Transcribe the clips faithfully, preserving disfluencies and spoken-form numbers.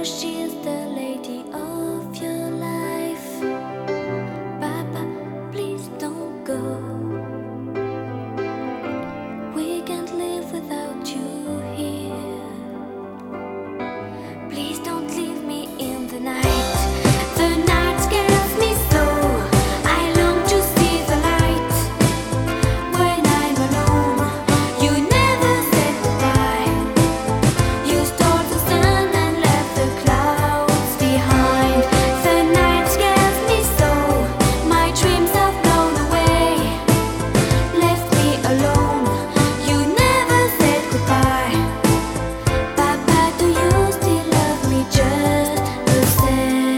you she's the lady of your life. Papa, please don't go. We can't live without you here. Please don't leave me in the night. The night scares me so. I long to see the light. When I'm alone, you never said goodbye. You stole the sun and left the clouds behind. The night scares me so. My dreams have blown away. Left me alone. You never said goodbye. Papa, do you still love me just the same?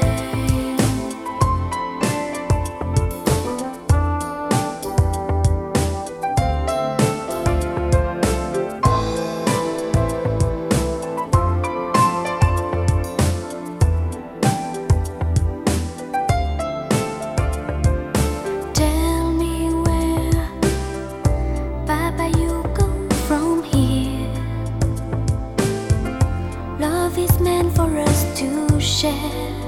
Tell me where, Papa, you go from here. Love is meant for us to share.